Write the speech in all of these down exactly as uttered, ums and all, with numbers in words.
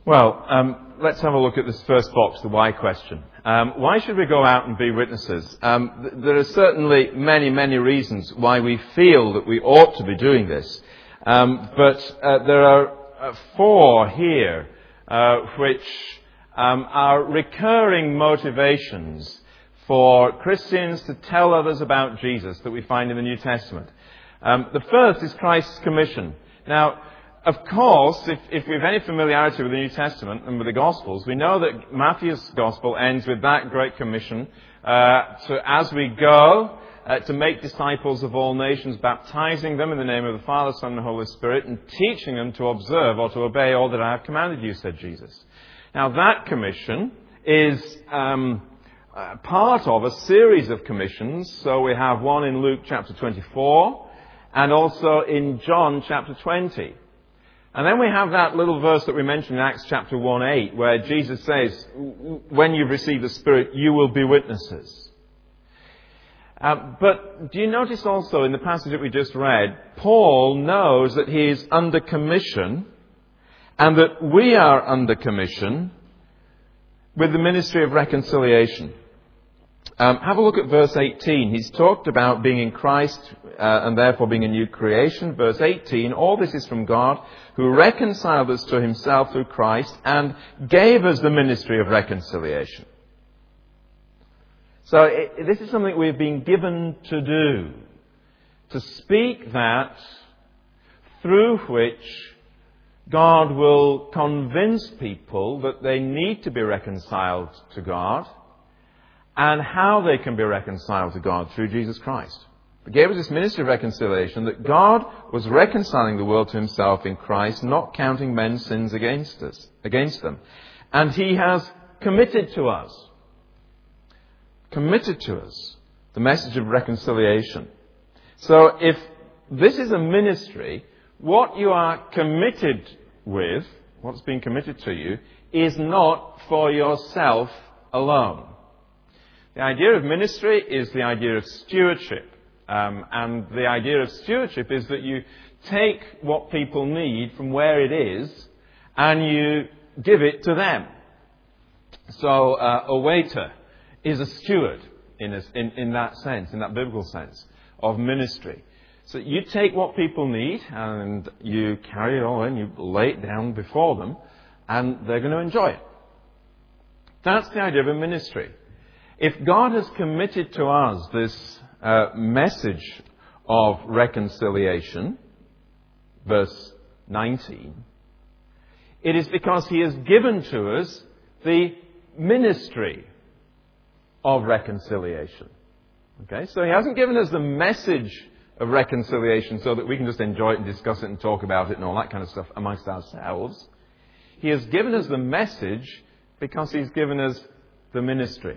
Well, um, let's have a look at this first box, the why question. Um, why should we go out and be witnesses? Um, th- there are certainly many, many reasons why we feel that we ought to be doing this. Um, but uh, there are uh, four here uh, which um, are recurring motivations for Christians to tell others about Jesus that we find in the New Testament. Um, the first is Christ's commission. Now, of course, if, if we have any familiarity with the New Testament and with the Gospels, we know that Matthew's Gospel ends with that great commission uh, to, as we go, uh, to make disciples of all nations, baptizing them in the name of the Father, Son, and Holy Spirit, and teaching them to observe or to obey all that I have commanded you, said Jesus. Now, that commission is um, uh, part of a series of commissions. So we have one in Luke chapter twenty-four, and also in John chapter twenty. And then we have that little verse that we mentioned in Acts chapter one eight, where Jesus says, when you've received the Spirit, you will be witnesses. Uh, but do you notice also in the passage that we just read, Paul knows that he is under commission and that we are under commission with the ministry of reconciliation. Um, have a look at verse eighteen. He's talked about being in Christ uh, and therefore being a new creation. Verse eighteen, all this is from God, who reconciled us to himself through Christ and gave us the ministry of reconciliation. So it, this is something we've been given to do, to speak that through which God will convince people that they need to be reconciled to God, and how they can be reconciled to God through Jesus Christ. He gave us this ministry of reconciliation, that God was reconciling the world to himself in Christ, not counting men's sins against us, against them. And he has committed to us, committed to us, the message of reconciliation. So if this is a ministry, what you are committed with, what's being committed to you, is not for yourself alone. The idea of ministry is the idea of stewardship. Um, and the idea of stewardship is that you take what people need from where it is and you give it to them. So uh, a waiter is a steward in, a, in, in that sense, in that biblical sense of ministry. So you take what people need and you carry it all in, you lay it down before them, and they're going to enjoy it. That's the idea of a ministry. If God has committed to us this uh, message of reconciliation, verse nineteen, it is because he has given to us the ministry of reconciliation. Okay, so he hasn't given us the message of reconciliation so that we can just enjoy it and discuss it and talk about it and all that kind of stuff amongst ourselves. He has given us the message because he's given us the ministry.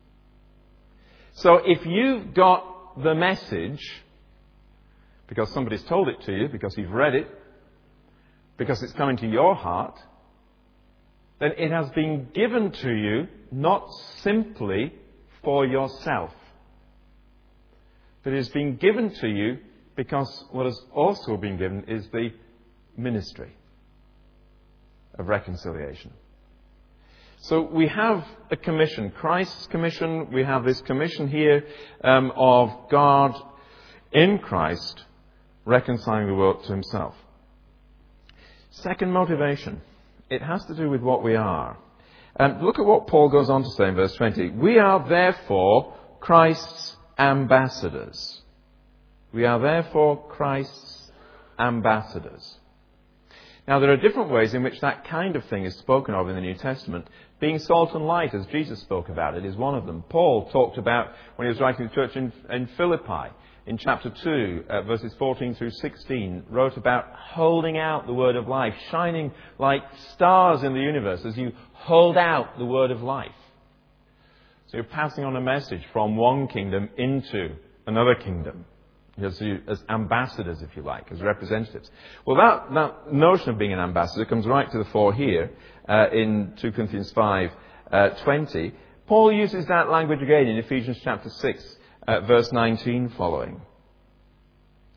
So if you've got the message, because somebody's told it to you, because you've read it, because it's come into your heart, then it has been given to you not simply for yourself, but it has been given to you because what has also been given is the ministry of reconciliation. So we have a commission, Christ's commission. We have this commission here um, of God in Christ reconciling the world to himself. Second motivation, it has to do with what we are. And look at what Paul goes on to say in verse twenty. We are therefore Christ's ambassadors. We are therefore Christ's ambassadors. Now, there are different ways in which that kind of thing is spoken of in the New Testament. Being salt and light, as Jesus spoke about it, is one of them. Paul talked about, when he was writing to the church in, in Philippi, in chapter two, uh, verses fourteen through sixteen, wrote about holding out the word of life, shining like stars in the universe as you hold out the word of life. So you're passing on a message from one kingdom into another kingdom. As, you, as ambassadors, if you like, as representatives. Well, that, that notion of being an ambassador comes right to the fore here uh, in two Corinthians five twenty. Paul uses that language again in Ephesians chapter six, uh, verse nineteen following.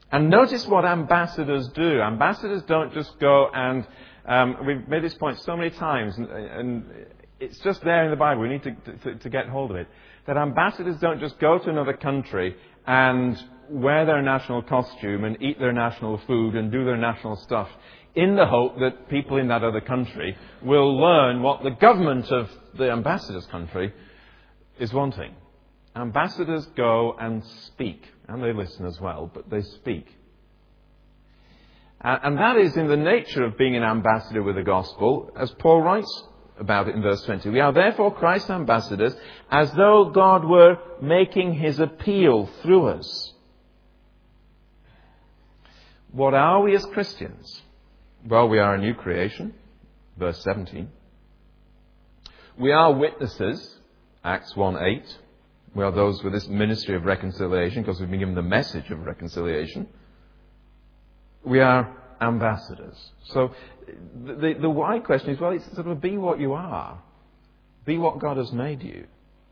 And notice what ambassadors do. Ambassadors don't just go and, um, we've made this point so many times, and, and it's just there in the Bible. We need to, to, to get hold of it. That ambassadors don't just go to another country and wear their national costume and eat their national food and do their national stuff in the hope that people in that other country will learn what the government of the ambassador's country is wanting. Ambassadors go and speak, and they listen as well, but they speak. And that is in the nature of being an ambassador with the gospel, as Paul writes about it in verse twenty. We are therefore Christ's ambassadors, as though God were making his appeal through us. What are we as Christians? Well, we are a new creation, verse seventeen. We are witnesses, Acts one eight. We are those with this ministry of reconciliation, because we've been given the message of reconciliation. We are ambassadors. So the, the why question is, well, it's sort of be what you are. Be what God has made you.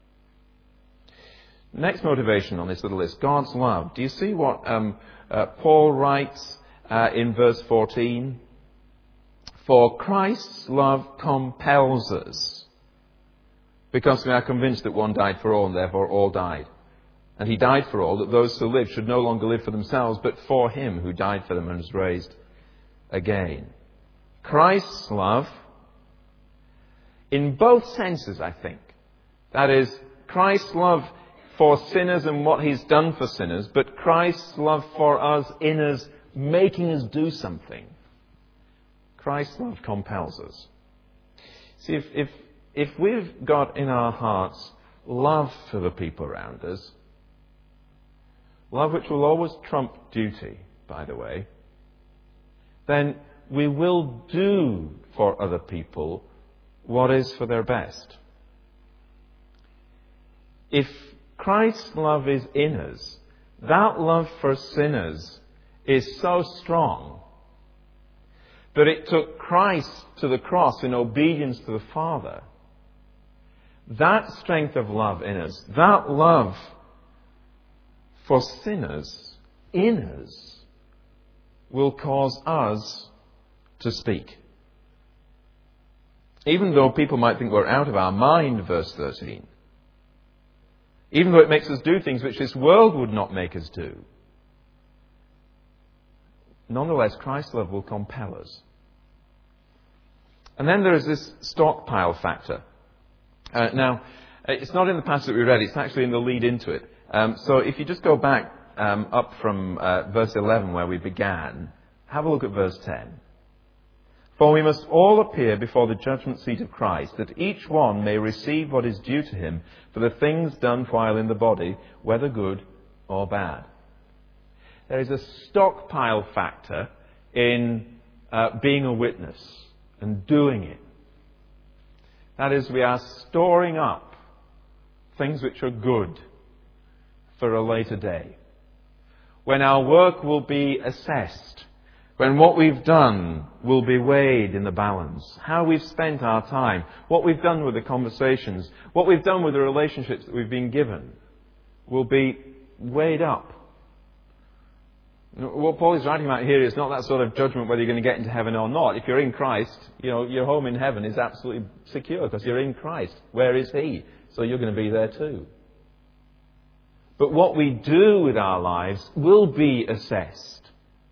Next motivation on this little list, God's love. Do you see what um, uh, Paul writes uh, in verse fourteen? For Christ's love compels us, because we are convinced that one died for all, and therefore all died. And he died for all, that those who live should no longer live for themselves, but for him who died for them and was raised again. Christ's love, in both senses, I think. That is, Christ's love for sinners and what he's done for sinners, but Christ's love for us in us, making us do something. Christ's love compels us. See, if, if, if we've got in our hearts love for the people around us, love which will always trump duty, by the way, then we will do for other people what is for their best. If Christ's love is in us, that love for sinners is so strong that it took Christ to the cross in obedience to the Father. That strength of love in us, that love for sinners in us, will cause us to speak. Even though people might think we're out of our mind, verse thirteen. Even though it makes us do things which this world would not make us do. Nonetheless, Christ's love will compel us. And then there is this stockpile factor. Uh, now, it's not in the passage that we read, it's actually in the lead into it. Um, so if you just go back um, up from uh, verse eleven where we began, have a look at verse ten. For we must all appear before the judgment seat of Christ, that each one may receive what is due to him for the things done while in the body, whether good or bad. There is a stockpile factor in uh, being a witness and doing it. That is, we are storing up things which are good for a later day, when our work will be assessed, when what we've done will be weighed in the balance, how we've spent our time, what we've done with the conversations, what we've done with the relationships that we've been given, will be weighed up. What Paul is writing about here is not that sort of judgment whether you're going to get into heaven or not. If you're in Christ, you know, your home in heaven is absolutely secure because you're in Christ. Where is he? So you're going to be there too. But what we do with our lives will be assessed.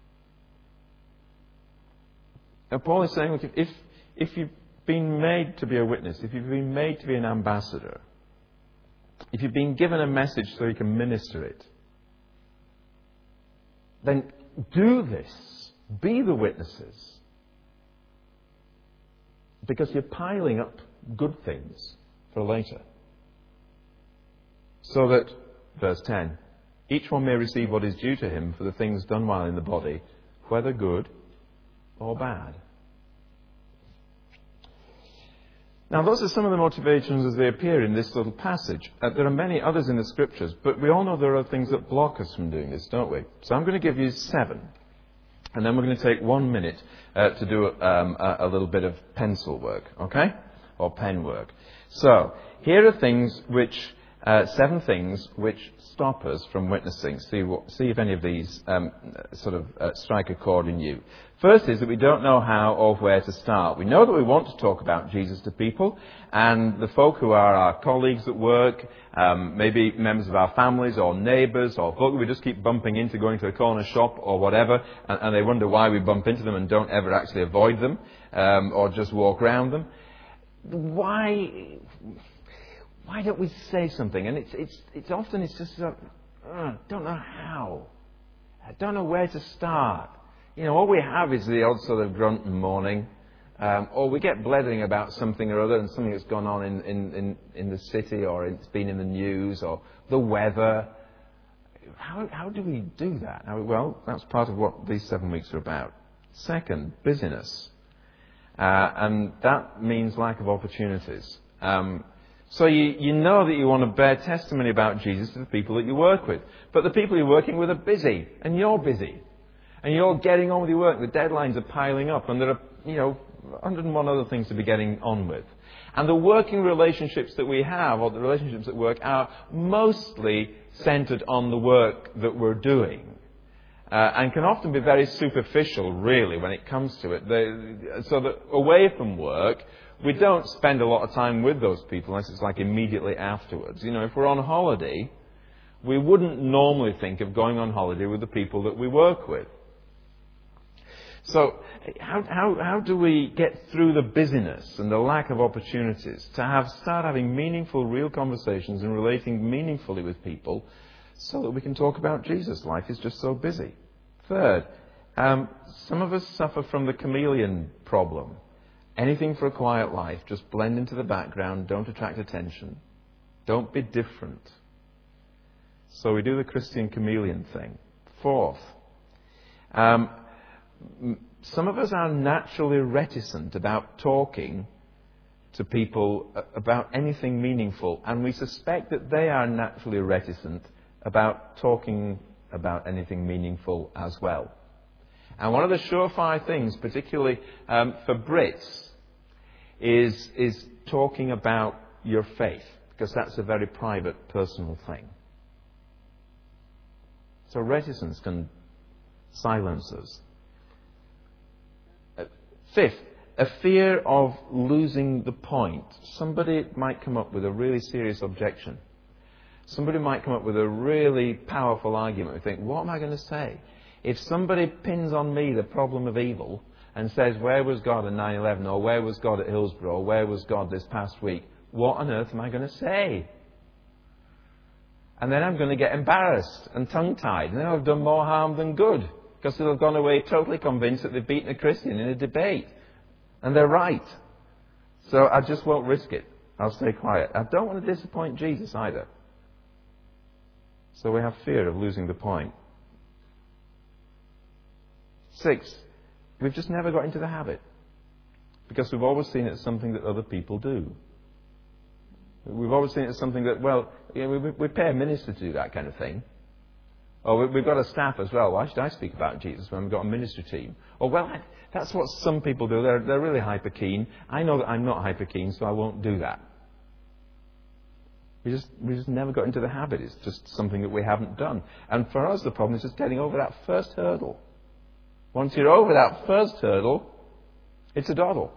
Now Paul is saying, look, if, if you've been made to be a witness, if you've been made to be an ambassador, if you've been given a message so you can minister it, then do this. Be the witnesses. Because you're piling up good things for later. So that, verse ten, each one may receive what is due to him for the things done while in the body, whether good or bad. Now, those are some of the motivations as they appear in this little passage. Uh, there are many others in the Scriptures, but we all know there are things that block us from doing this, don't we? So I'm going to give you seven. And then we're going to take one minute uh, to do um, a, a little bit of pencil work, okay? Or pen work. So, here are things which Uh, seven things which stop us from witnessing. See, what, see if any of these um, sort of uh, strike a chord in you. First is that we don't know how or where to start. We know that we want to talk about Jesus to people, and the folk who are our colleagues at work, um, maybe members of our families or neighbours or folk that we just keep bumping into going to the corner shop or whatever, and, and they wonder why we bump into them and don't ever actually avoid them um, or just walk around them. Why... Why don't we say something? And it's it's it's often it's just uh, uh, don't know how. I don't know where to start. You know, all we have is the odd sort of grunt and moaning, um, or we get blethering about something or other and something that's gone on in, in, in, in the city, or it's been in the news, or the weather. How how do we do that? How, well, that's part of what these seven weeks are about. Second, busyness, uh, and that means lack of opportunities. Um, So you, you know that you want to bear testimony about Jesus to the people that you work with. But the people you're working with are busy, and you're busy. And you're getting on with your work. The deadlines are piling up, and there are, you know, one hundred and one other things to be getting on with. And the working relationships that we have, or the relationships at work, are mostly centred on the work that we're doing. Uh, and can often be very superficial, really, when it comes to it. They, so that away from work, we don't spend a lot of time with those people unless it's like immediately afterwards. You know, if we're on holiday, we wouldn't normally think of going on holiday with the people that we work with. So how how how do we get through the busyness and the lack of opportunities to have start having meaningful, real conversations and relating meaningfully with people so that we can talk about Jesus? Life is just so busy. Third, um, some of us suffer from the chameleon problem. Anything for a quiet life, just blend into the background, don't attract attention, don't be different. So we do the Christian chameleon thing. Fourth, um, some of us are naturally reticent about talking to people about anything meaningful, and we suspect that they are naturally reticent about talking about anything meaningful as well. And one of the surefire things, particularly um, for Brits, is is talking about your faith, because that's a very private, personal thing. So reticence can silence us. Uh, fifth, a fear of losing the point. Somebody might come up with a really serious objection. Somebody might come up with a really powerful argument. We think, what am I going to say? If somebody pins on me the problem of evil and says, where was God in nine eleven, or where was God at Hillsborough, or where was God this past week, what on earth am I going to say? And then I'm going to get embarrassed and tongue-tied, and then I've done more harm than good, because they'll have gone away totally convinced that they've beaten a Christian in a debate. And they're right. So I just won't risk it. I'll stay quiet. I don't want to disappoint Jesus either. So we have fear of losing the point. Six, we've just never got into the habit, because we've always seen it as something that other people do. We've always seen it as something that, well, you know, we, we pay a minister to do that kind of thing. Or we, we've got a staff as well. Why should I speak about Jesus when we've got a ministry team? Or, well, I, that's what some people do. They're, they're really hyper keen. I know that I'm not hyper keen, so I won't do that. We just, we just never got into the habit. It's just something that we haven't done. And for us, the problem is just getting over that first hurdle. Once you're over that first hurdle, it's a doddle.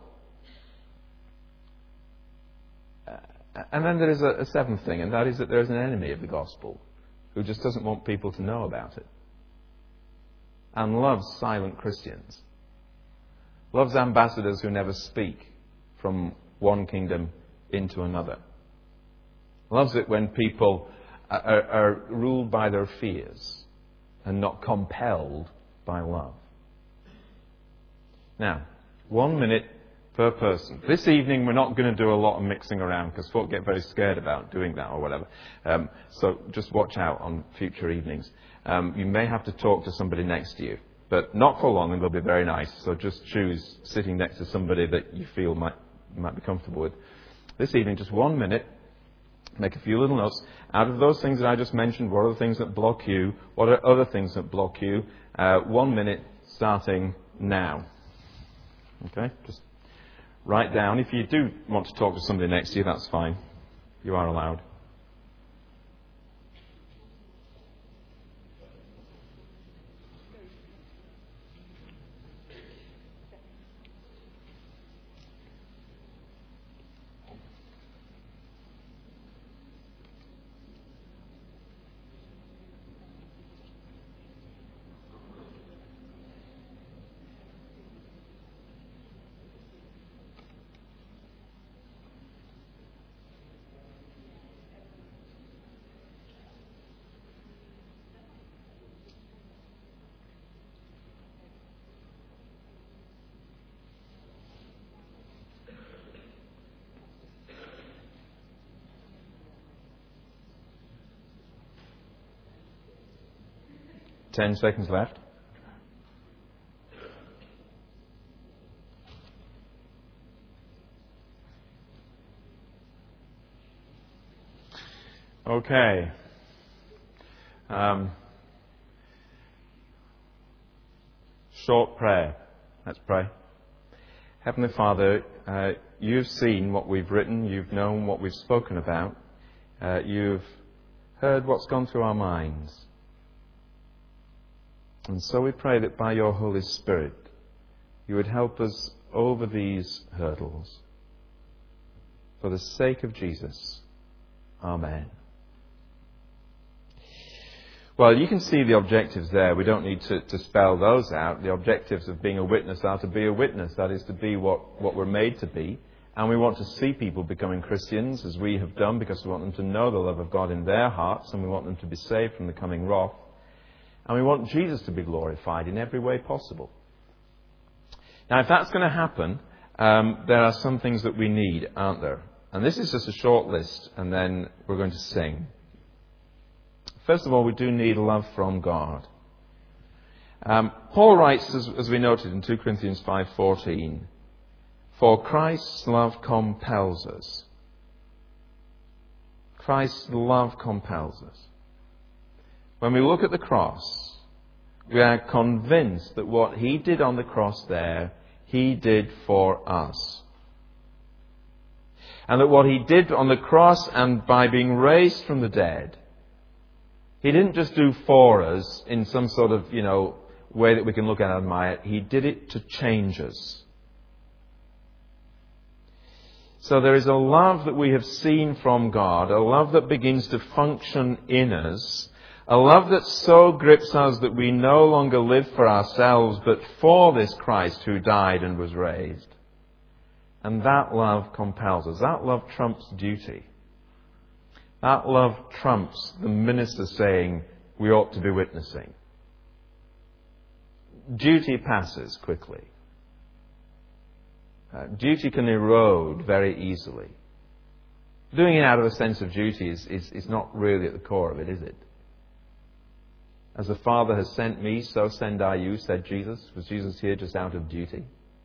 Uh, and then there is a, a seventh thing, and that is that there is an enemy of the gospel who just doesn't want people to know about it, and loves silent Christians, loves ambassadors who never speak from one kingdom into another, loves it when people are, are ruled by their fears and not compelled by love. Now, one minute per person. This evening we're not going to do a lot of mixing around, because folk get very scared about doing that or whatever. Um, so just watch out on future evenings. Um, you may have to talk to somebody next to you, but not for long, and they'll be very nice. So just choose sitting next to somebody that you feel might might be comfortable with. This evening, just one minute. Make a few little notes. Out of those things that I just mentioned, what are the things that block you? What are other things that block you? Uh, one minute starting now. Okay? Just write down. If you do want to talk to somebody next to you, that's fine. You are allowed. ten seconds left. Okay. Um, short prayer. Let's pray. Heavenly Father, uh, you've seen what we've written. You've known what we've spoken about. Uh, you've heard what's gone through our minds. And so we pray that by your Holy Spirit, you would help us over these hurdles. For the sake of Jesus. Amen. Well, you can see the objectives there. We don't need to, to spell those out. The objectives of being a witness are to be a witness. That is to be what, what we're made to be. And we want to see people becoming Christians, as we have done, because we want them to know the love of God in their hearts, and we want them to be saved from the coming wrath. And we want Jesus to be glorified in every way possible. Now, if that's going to happen, um, there are some things that we need, aren't there? And this is just a short list, and then we're going to sing. First of all, we do need love from God. Um, Paul writes, as, as we noted in two Corinthians five fourteen, "For Christ's love compels us." Christ's love compels us. When we look at the cross, we are convinced that what he did on the cross there, he did for us. And that what he did on the cross and by being raised from the dead, he didn't just do for us in some sort of, you know, way that we can look at and admire it. He did it to change us. So there is a love that we have seen from God, a love that begins to function in us, a love that so grips us that we no longer live for ourselves, but for this Christ who died and was raised. And that love compels us. That love trumps duty. That love trumps the minister saying we ought to be witnessing. Duty passes quickly. Uh, duty can erode very easily. Doing it out of a sense of duty is, is, is not really at the core of it, is it? As the Father has sent me, so send I you, said Jesus. Was Jesus here just out of duty?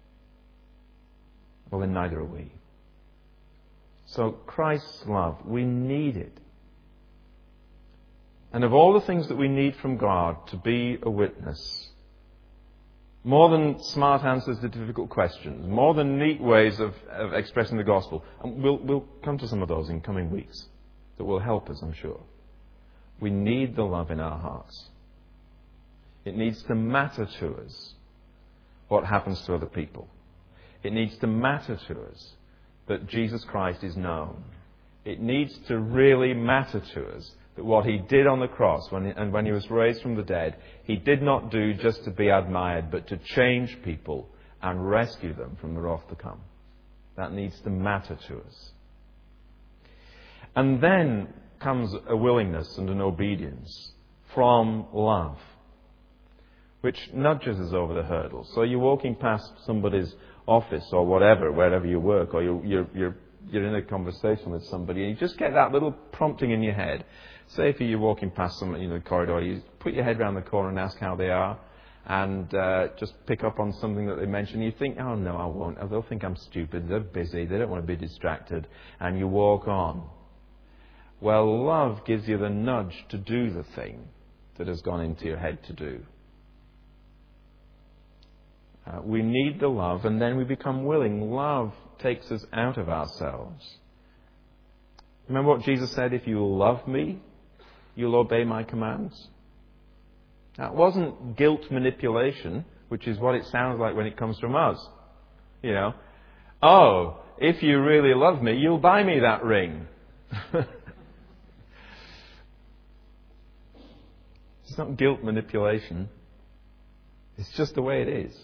Well, then neither are we. So Christ's love, we need it. And of all the things that we need from God to be a witness, more than smart answers to difficult questions, more than neat ways of, of expressing the gospel, and we'll, we'll come to some of those in coming weeks that will help us, I'm sure. We need the love in our hearts. It needs to matter to us what happens to other people. It needs to matter to us that Jesus Christ is known. It needs to really matter to us that what he did on the cross when he, and when he was raised from the dead, he did not do just to be admired, but to change people and rescue them from the wrath to come. That needs to matter to us. And then comes a willingness and an obedience from love, which nudges us over the hurdles. So you're walking past somebody's office or whatever, wherever you work, or you're, you're, you're, you're in a conversation with somebody, and you just get that little prompting in your head. Say if you're walking past somebody in the corridor, you put your head around the corner and ask how they are, and uh, just pick up on something that they mention. You think, oh no, I won't. They'll think I'm stupid. They're busy. They don't want to be distracted. And you walk on. Well, love gives you the nudge to do the thing that has gone into your head to do. Uh, we need the love, and then we become willing. Love takes us out of ourselves. Remember what Jesus said, if you love me, you'll obey my commands. That wasn't guilt manipulation, which is what it sounds like when it comes from us. You know, oh, if you really love me, you'll buy me that ring. It's not guilt manipulation. It's just the way it is.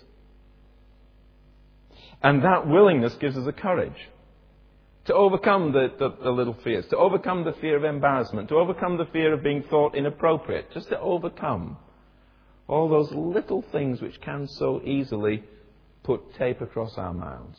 And that willingness gives us a courage to overcome the, the, the little fears, to overcome the fear of embarrassment, to overcome the fear of being thought inappropriate, just to overcome all those little things which can so easily put tape across our mouths.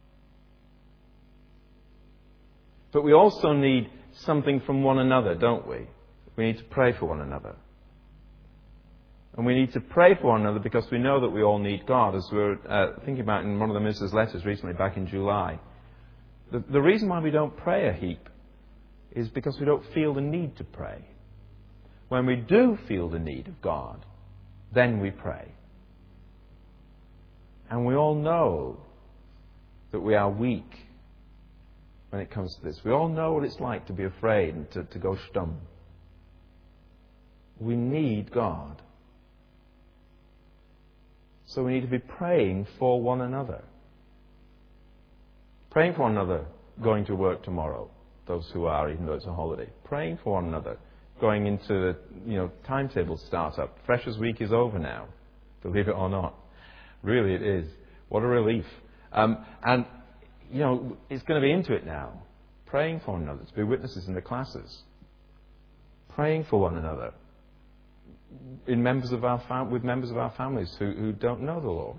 But we also need something from one another, don't we? We need to pray for one another. And we need to pray for one another because we know that we all need God, as we were uh, thinking about in one of the minister's letters recently, back in July. The, the reason why we don't pray a heap is because we don't feel the need to pray. When we do feel the need of God, then we pray. And we all know that we are weak when it comes to this. We all know what it's like to be afraid and to, to go stum. We need God. So we need to be praying for one another. Praying for one another going to work tomorrow, those who are, even though it's a holiday. Praying for one another going into the you know, timetable startup. Freshers Week is over now, believe it or not. Really it is. What a relief. Um, and, you know, it's going to be into it now. Praying for one another, to be witnesses in the classes. Praying for one another. In members of our fam- with members of our families who, who don't know the Lord.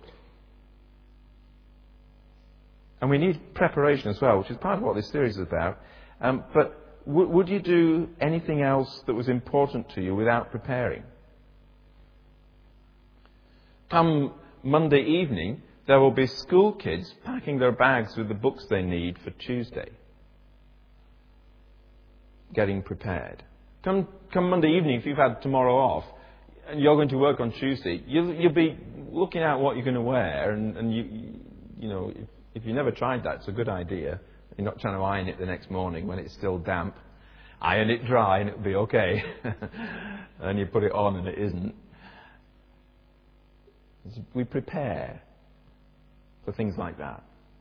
And we need preparation as well, which is part of what this series is about. Um, but w- would you do anything else that was important to you without preparing? Come Monday evening, there will be school kids packing their bags with the books they need for Tuesday. Getting prepared. Come, come Monday evening, if you've had tomorrow off, and you're going to work on Tuesday, you'll, you'll be looking at what you're going to wear, and, and you, you know, if, if you never tried that, it's a good idea. You're not trying to iron it the next morning when it's still damp. Iron it dry and it'll be okay. And you put it on and it isn't. We prepare for things like that.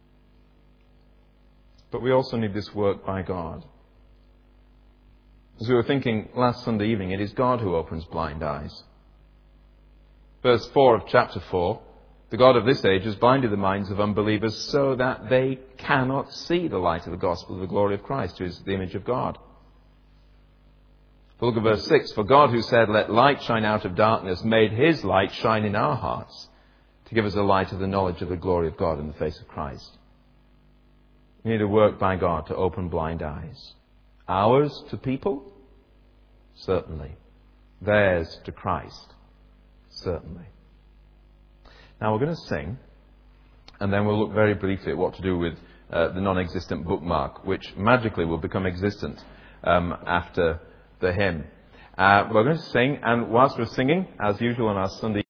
But we also need this work by God. As we were thinking last Sunday evening, it is God who opens blind eyes. Verse four of chapter four, the God of this age has blinded the minds of unbelievers so that they cannot see the light of the gospel of the glory of Christ, who is the image of God. But look at verse six. For God, who said, let light shine out of darkness, made his light shine in our hearts to give us the light of the knowledge of the glory of God in the face of Christ. We need to work by God to open blind eyes. Ours to people? Certainly. Theirs to Christ? Certainly. Now we're going to sing, and then we'll look very briefly at what to do with uh, the non-existent bookmark, which magically will become existent um, after the hymn. Uh, we're going to sing, and whilst we're singing, as usual on our Sunday